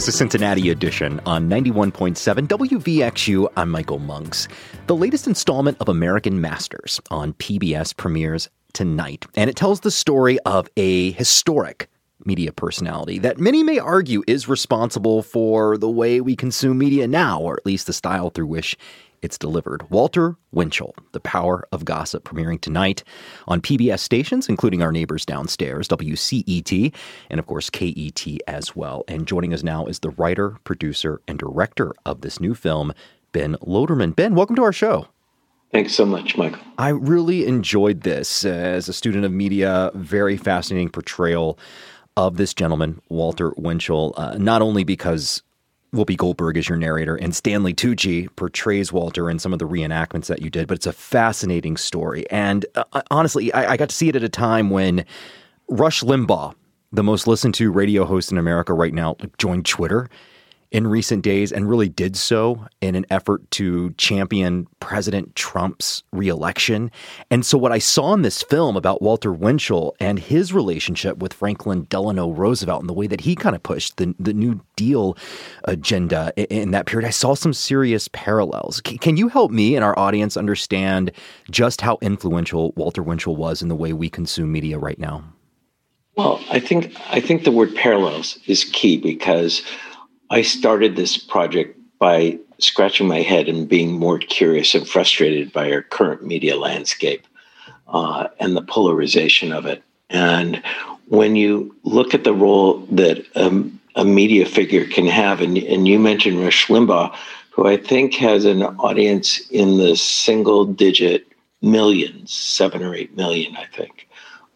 This is Cincinnati Edition on 91.7 WVXU. I'm Michael Monks. The latest installment of American Masters on PBS premieres tonight, and it tells the story of a historic media personality that many may argue is responsible for the way we consume media now, or at least the style through which it's delivered. Walter Winchell, The Power of Gossip, premiering tonight on PBS stations, including our neighbors downstairs, WCET, and of course KET as well. And joining us now is the writer, producer, and director of this new film, Ben Loderman. Ben, welcome to our show. Thanks so much, Michael. I really enjoyed this as a student of media. Very fascinating portrayal of this gentleman, Walter Winchell, not only because Whoopi Goldberg is your narrator, and Stanley Tucci portrays Walter in some of the reenactments that you did, but it's a fascinating story. And honestly, I got to see it at a time when Rush Limbaugh, the most listened to radio host in America right now, joined Twitter in recent days and really did so in an effort to champion President Trump's reelection. And so what I saw in this film about Walter Winchell and his relationship with Franklin Delano Roosevelt and the way that he kind of pushed the New Deal agenda in that period, I saw some serious parallels. Can you help me and our audience understand just how influential Walter Winchell was in the way we consume media right now? Well, I think the word parallels is key because I started this project by scratching my head and being more curious and frustrated by our current media landscape and the polarization of it. And when you look at the role that a media figure can have, and you mentioned Rush Limbaugh, who I think has an audience in the single-digit millions, 7 or 8 million, I think.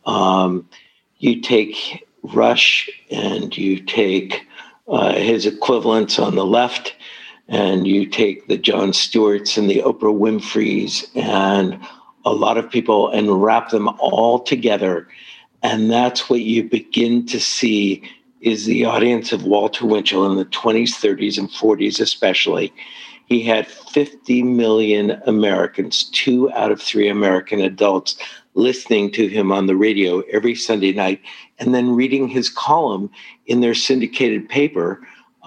You take Rush and you take his equivalents on the left, and you take the Jon Stewarts and the Oprah Winfreys and a lot of people and wrap them all together. And that's what you begin to see is the audience of Walter Winchell in the 20s, 30s, and 40s especially. He had 50 million Americans, 2 out of 3 American adults, listening to him on the radio every Sunday night and then reading his column in their syndicated paper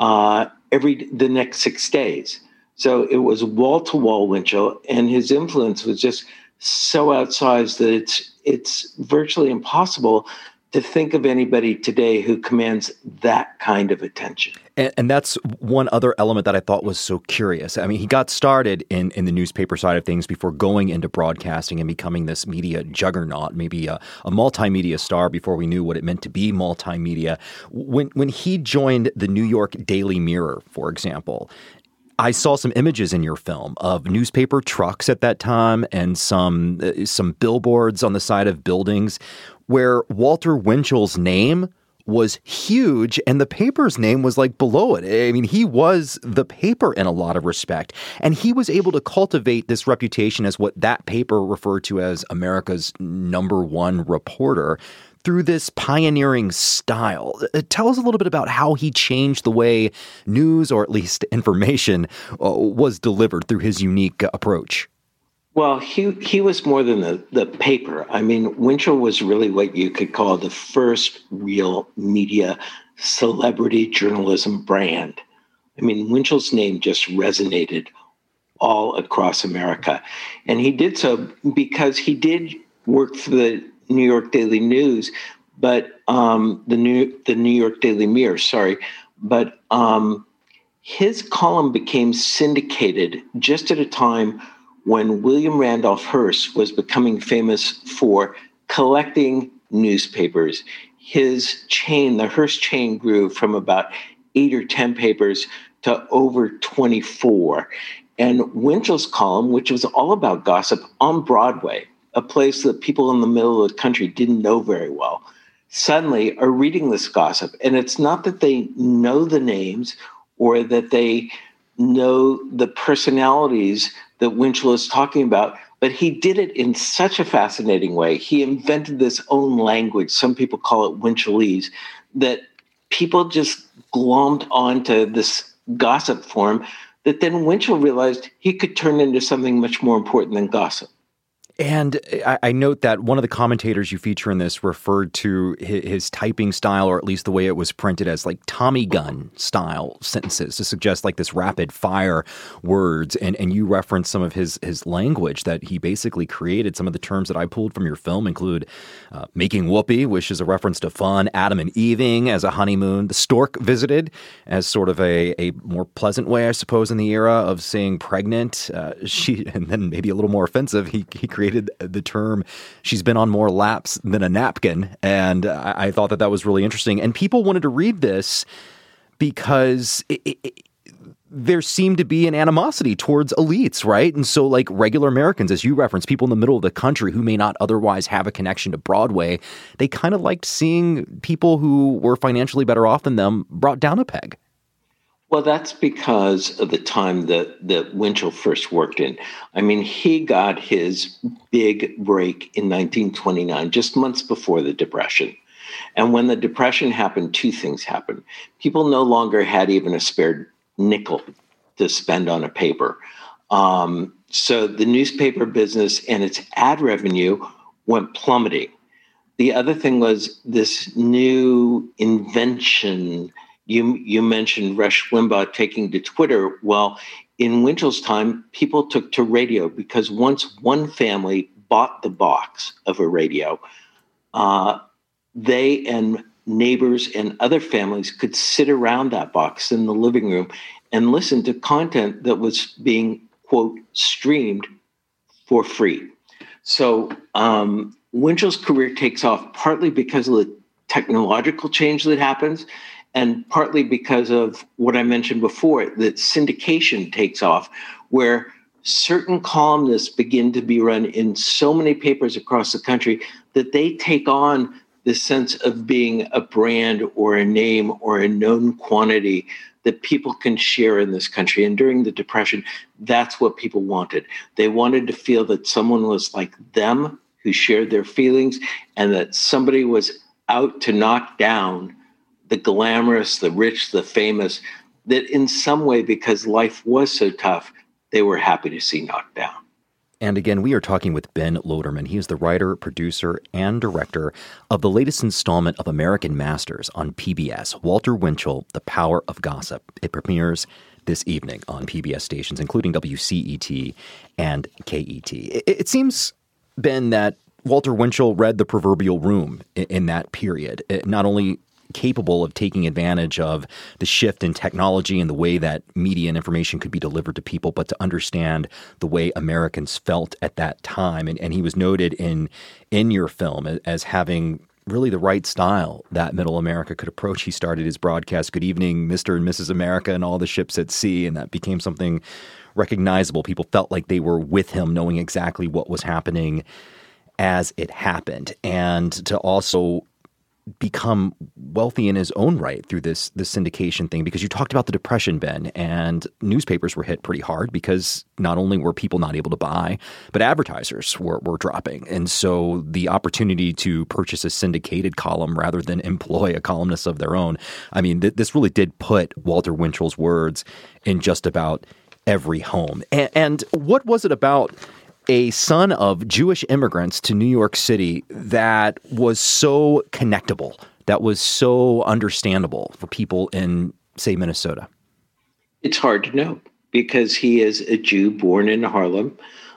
the next 6 days. So it was wall-to-wall Winchell, and his influence was just so outsized that it's virtually impossible to think of anybody today who commands that kind of attention. And that's one other element that I thought was so curious. I mean, he got started in the newspaper side of things before going into broadcasting and becoming this media juggernaut, maybe a multimedia star before we knew what it meant to be multimedia. When he joined the New York Daily Mirror, for example, I saw some images in your film of newspaper trucks at that time and some billboards on the side of buildings where Walter Winchell's name was huge and the paper's name was like below it. I mean, he was the paper in a lot of respect, and he was able to cultivate this reputation as what that paper referred to as America's #1 reporter through this pioneering style. Tell us a little bit about how he changed the way news, or at least information, was delivered through his unique approach. Well, he was more than the paper. I mean, Winchell was really what you could call the first real media celebrity journalism brand. I mean, Winchell's name just resonated all across America. And he did so because he did work for the New York Daily News, but the New York Daily Mirror, but his column became syndicated just at a time when William Randolph Hearst was becoming famous for collecting newspapers. His chain, the Hearst chain, grew from about 8 or 10 papers to over 24. And Winchell's column, which was all about gossip on Broadway, a place that people in the middle of the country didn't know very well, suddenly are reading this gossip. And it's not that they know the names or that they know the personalities that Winchell is talking about, but he did it in such a fascinating way. He invented this own language. Some people call it Winchellese, that people just glommed onto this gossip form that then Winchell realized he could turn into something much more important than gossip. And I note that one of the commentators you feature in this referred to his typing style, or at least the way it was printed, as like Tommy gun style sentences to suggest like this rapid fire words. And you reference some of his language that he basically created. Some of the terms that I pulled from your film include making whoopee, which is a reference to fun, Adam and Eving as a honeymoon, the stork visited as sort of a more pleasant way, I suppose, in the era of saying pregnant. And then maybe a little more offensive, he created the term, she's been on more laps than a napkin. And I thought that was really interesting. And people wanted to read this because there seemed to be an animosity towards elites, right? And so like regular Americans, as you referenced, people in the middle of the country who may not otherwise have a connection to Broadway, they kind of liked seeing people who were financially better off than them brought down a peg. Well, that's because of the time that Winchell first worked in. I mean, he got his big break in 1929, just months before the Depression. And when the Depression happened, two things happened. People no longer had even a spare nickel to spend on a paper. So the newspaper business and its ad revenue went plummeting. The other thing was this new invention. You mentioned Rush Limbaugh taking to Twitter. Well, in Winchell's time, people took to radio because once one family bought the box of a radio, they and neighbors and other families could sit around that box in the living room and listen to content that was being, quote, streamed for free. So Winchell's career takes off partly because of the technological change that happens, and partly because of what I mentioned before, that syndication takes off, where certain columnists begin to be run in so many papers across the country that they take on the sense of being a brand or a name or a known quantity that people can share in this country. And during the Depression, that's what people wanted. They wanted to feel that someone was like them, who shared their feelings, and that somebody was out to knock down the glamorous, the rich, the famous, that in some way, because life was so tough, they were happy to see knocked down. And again, we are talking with Ben Loderman. He is the writer, producer, and director of the latest installment of American Masters on PBS, Walter Winchell, The Power of Gossip. It premieres this evening on PBS stations, including WCET and KET. It seems, Ben, that Walter Winchell read the proverbial room in that period. Not only capable of taking advantage of the shift in technology and the way that media and information could be delivered to people, but to understand the way Americans felt at that time. And he was noted in your film as having really the right style that middle America could approach. He started his broadcast, "Good evening, Mr. and Mrs. America, and all the ships at sea," and that became something recognizable. People felt like they were with him, knowing exactly what was happening as it happened. And to also become wealthy in his own right through this syndication thing, because you talked about the Depression, Ben, and newspapers were hit pretty hard because not only were people not able to buy, but advertisers were dropping. And so the opportunity to purchase a syndicated column rather than employ a columnist of their own, I mean, this really did put Walter Winchell's words in just about every home. And what was it about a son of Jewish immigrants to New York City that was so connectable, that was so understandable for people in, say, Minnesota? It's hard to know because he is a Jew born in Harlem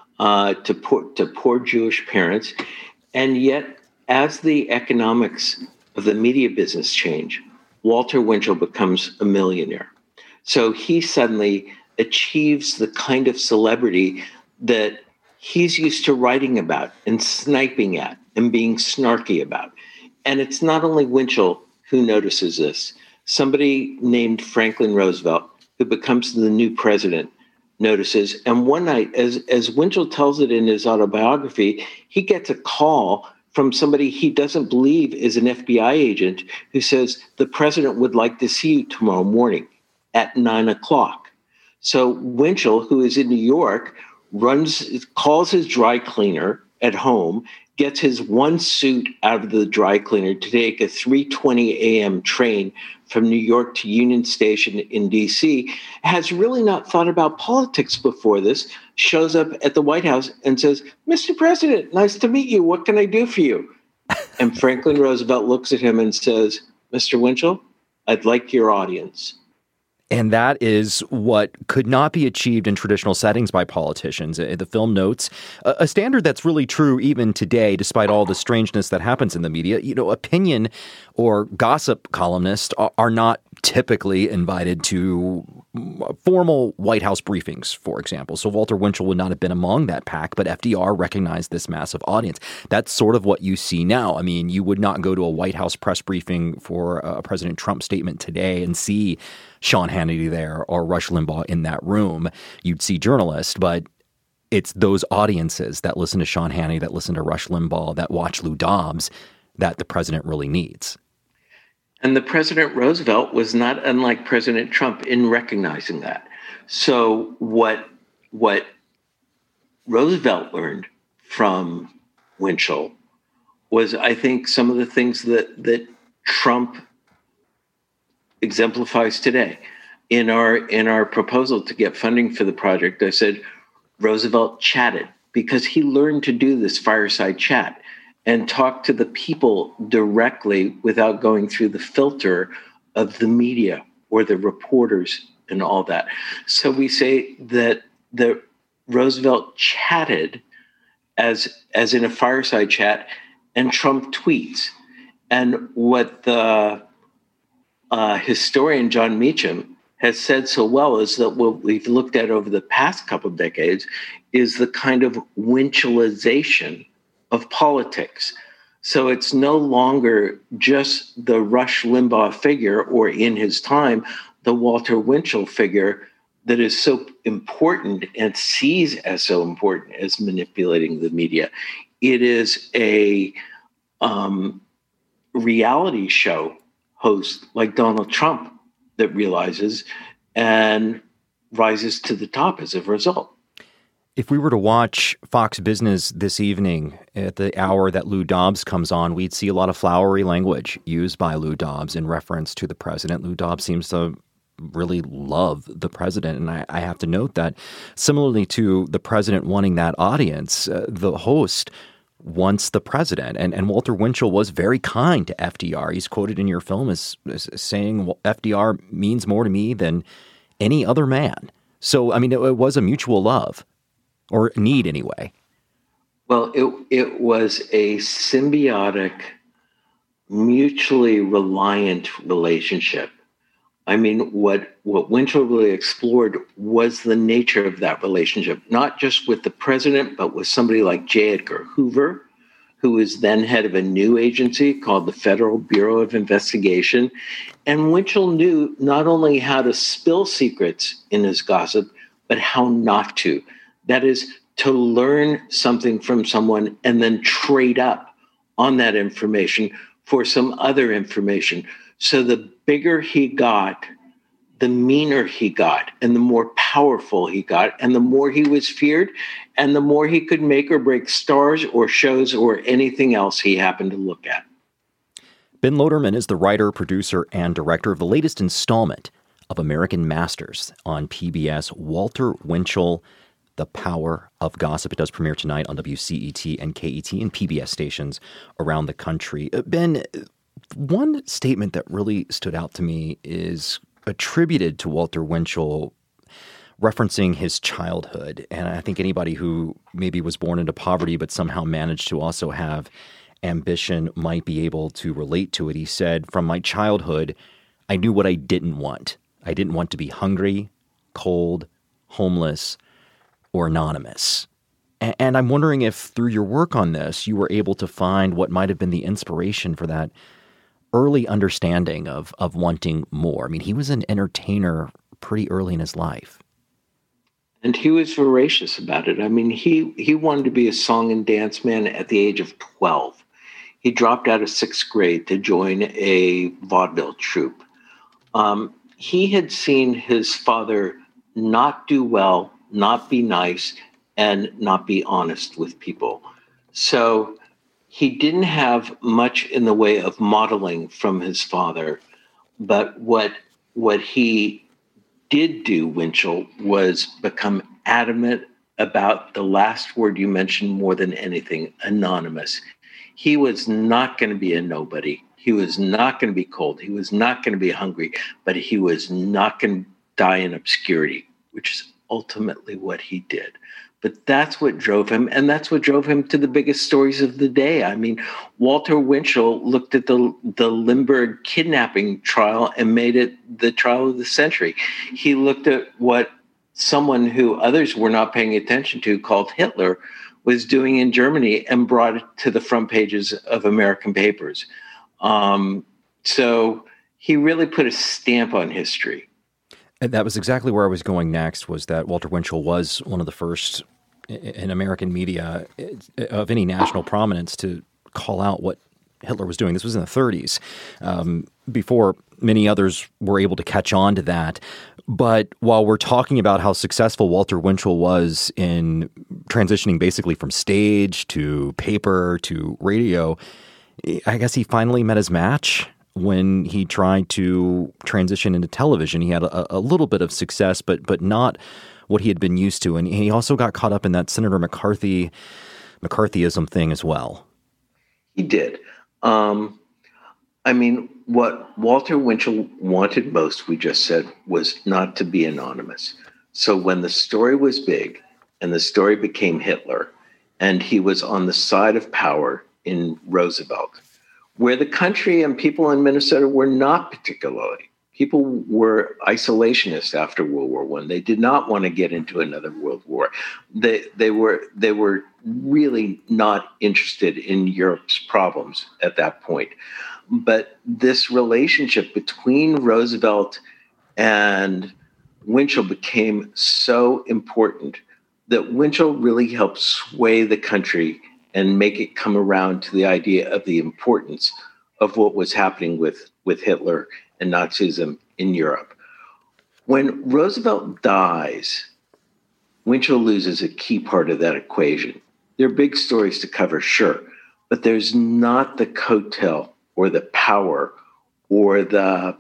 to poor Jewish parents. And yet, as the economics of the media business change, Walter Winchell becomes a millionaire. So he suddenly achieves the kind of celebrity that he's used to writing about and sniping at and being snarky about. And it's not only Winchell who notices this. Somebody named Franklin Roosevelt, who becomes the new president, notices. And one night, as Winchell tells it in his autobiography, he gets a call from somebody he doesn't believe is an FBI agent who says, "The president would like to see you tomorrow morning at 9:00. So Winchell, who is in New York, calls his dry cleaner at home, gets his one suit out of the dry cleaner to take a 3:20 a.m. train from New York to Union Station in D.C., has really not thought about politics before this, shows up at the White House and says, "Mr. President, nice to meet you. What can I do for you?" And Franklin Roosevelt looks at him and says, "Mr. Winchell, I'd like your audience." And that is what could not be achieved in traditional settings by politicians. The film notes a standard that's really true even today, despite all the strangeness that happens in the media. Opinion or gossip columnists are not typically invited to formal White House briefings, for example. So Walter Winchell would not have been among that pack, but FDR recognized this massive audience. That's sort of what you see now. I mean, you would not go to a White House press briefing for a President Trump statement today and see Sean Hannity there or Rush Limbaugh in that room. You'd see journalists, but it's those audiences that listen to Sean Hannity, that listen to Rush Limbaugh, that watch Lou Dobbs, that the president really needs. And the President Roosevelt was not unlike President Trump in recognizing that. So what Roosevelt learned from Winchell was, I think, some of the things that Trump exemplifies today. In our proposal to get funding for the project, I said Roosevelt chatted, because he learned to do this fireside chat and talk to the people directly without going through the filter of the media or the reporters and all that. So we say that Roosevelt chatted as in a fireside chat, and Trump tweets. And what the historian John Meacham has said so well is that what we've looked at over the past couple of decades is the kind of Winchellization of politics. So it's no longer just the Rush Limbaugh figure, or in his time, the Walter Winchell figure, that is so important and sees as so important as manipulating the media. It is a reality show host like Donald Trump that realizes and rises to the top as a result. If we were to watch Fox Business this evening at the hour that Lou Dobbs comes on, we'd see a lot of flowery language used by Lou Dobbs in reference to the president. Lou Dobbs seems to really love the president. And I have to note that similarly to the president wanting that audience, the host wants the president. And Walter Winchell was very kind to FDR. He's quoted in your film as saying, well, FDR means more to me than any other man. So, I mean, it was a mutual love. Or need, anyway. Well, it was a symbiotic, mutually reliant relationship. I mean, what Winchell really explored was the nature of that relationship, not just with the president, but with somebody like J. Edgar Hoover, who was then head of a new agency called the Federal Bureau of Investigation. And Winchell knew not only how to spill secrets in his gossip, but how not to. That is, to learn something from someone and then trade up on that information for some other information. So the bigger he got, the meaner he got, and the more powerful he got, and the more he was feared, and the more he could make or break stars or shows or anything else he happened to look at. Ben Loderman is the writer, producer, and director of the latest installment of American Masters on PBS, Walter Winchell, The Power of Gossip. It does premiere tonight on WCET and KET and PBS stations around the country. Ben, one statement that really stood out to me is attributed to Walter Winchell, referencing his childhood. And I think anybody who maybe was born into poverty but somehow managed to also have ambition might be able to relate to it. He said, "From my childhood, I knew what I didn't want. I didn't want to be hungry, cold, homeless, or anonymous." And I'm wondering if through your work on this, you were able to find what might have been the inspiration for that early understanding of wanting more. I mean, he was an entertainer pretty early in his life. And he was voracious about it. I mean, he wanted to be a song and dance man at the age of 12. He dropped out of 6th grade to join a vaudeville troupe. He had seen his father not do well, not be nice, and not be honest with people. So he didn't have much in the way of modeling from his father, but what he did do, Winchell, was become adamant about the last word you mentioned more than anything, anonymous. He was not going to be a nobody. He was not going to be cold. He was not going to be hungry, but he was not going to die in obscurity, which is ultimately what he did. But that's what drove him, and that's what drove him to the biggest stories of the day. I mean, Walter Winchell looked at the Limburg kidnapping trial and made it the trial of the century. He looked at what someone who others were not paying attention to, called Hitler, was doing in Germany and brought it to the front pages of American papers. So he really put a stamp on history. And that was exactly where I was going next, was that Walter Winchell was one of the first in American media of any national prominence to call out what Hitler was doing. This was in the 30s, before many others were able to catch on to that. But while we're talking about how successful Walter Winchell was in transitioning basically from stage to paper to radio, I guess he finally met his match when he tried to transition into television. He had a little bit of success, but not what he had been used to. And he also got caught up in that Senator McCarthyism thing as well. He did. I mean, what Walter Winchell wanted most, we just said, was not to be anonymous. So when the story was big and the story became Hitler, and he was on the side of power in Roosevelt, where the country and people in Minnesota were not particularly. People were isolationists after World War I. They did not want to get into another world war. They were really not interested in Europe's problems at that point. But this relationship between Roosevelt and Winchell became so important that Winchell really helped sway the country and make it come around to the idea of the importance of what was happening with Hitler and Nazism in Europe. When Roosevelt dies, Winchell loses a key part of that equation. There are big stories to cover, sure, but there's not the coattail or the power or the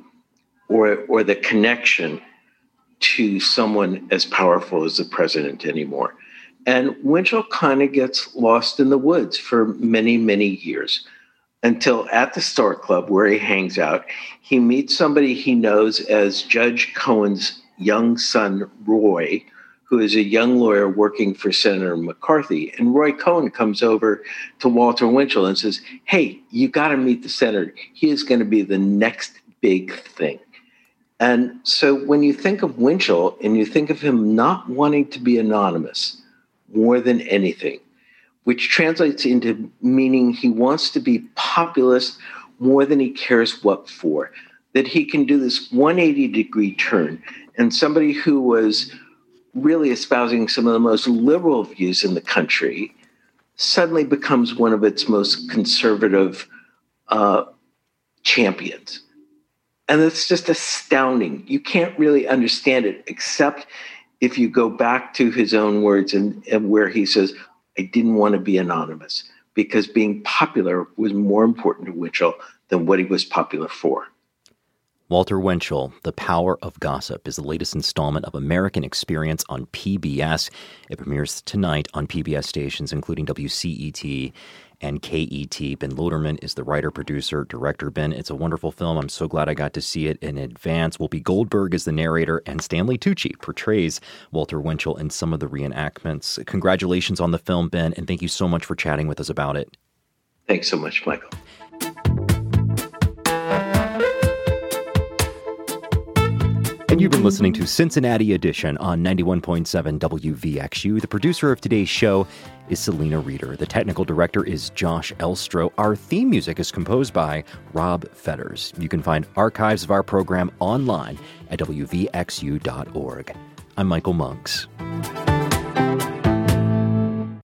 connection to someone as powerful as the president anymore. And Winchell kind of gets lost in the woods for many, many years, until at the Star Club, where he hangs out, he meets somebody he knows as Judge Cohen's young son, Roy, who is a young lawyer working for Senator McCarthy. And Roy Cohen comes over to Walter Winchell and says, hey, you got to meet the senator. He is going to be the next big thing. And so when you think of Winchell and you think of him not wanting to be anonymous more than anything, which translates into meaning he wants to be populist more than he cares what for, that he can do this 180-degree turn. And somebody who was really espousing some of the most liberal views in the country suddenly becomes one of its most conservative champions. And it's just astounding. You can't really understand it except if you go back to his own words and where he says, I didn't want to be anonymous because being popular was more important to Winchell than what he was popular for. Walter Winchell, The Power of Gossip, is the latest installment of American Experience on PBS. It premieres tonight on PBS stations, including WCET and KET. Ben Loderman is the writer, producer, director. Ben, it's a wonderful film. I'm so glad I got to see it in advance. Whoopi Goldberg is the narrator, and Stanley Tucci portrays Walter Winchell in some of the reenactments. Congratulations on the film, Ben, and thank you so much for chatting with us about it. Thanks so much, Michael. And you've been listening to Cincinnati Edition on 91.7 WVXU. The producer of today's show is Selena Reeder. The technical director is Josh Elstro. Our theme music is composed by Rob Fetters. You can find archives of our program online at WVXU.org. I'm Michael Monks.